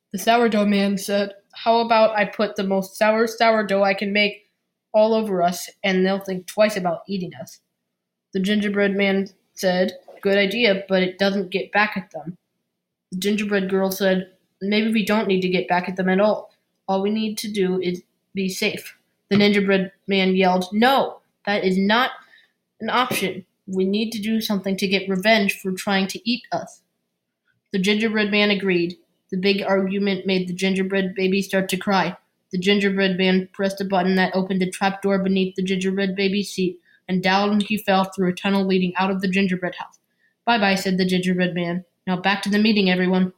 The sourdough man said, "How about I put the most sour sourdough I can make all over us, and they'll think twice about eating us?" The gingerbread man said, "Good idea, but it doesn't get back at them." The gingerbread girl said, "Maybe we don't need to get back at them at all. All we need to do is be safe." The gingerbread man yelled, "No, that is not an option. We need to do something to get revenge for trying to eat us." The gingerbread man agreed. The big argument made the gingerbread baby start to cry. The gingerbread man pressed a button that opened a trapdoor beneath the gingerbread baby's seat, and down he fell through a tunnel leading out of the gingerbread house. "Bye bye," said the gingerbread man. "Now back to the meeting, everyone."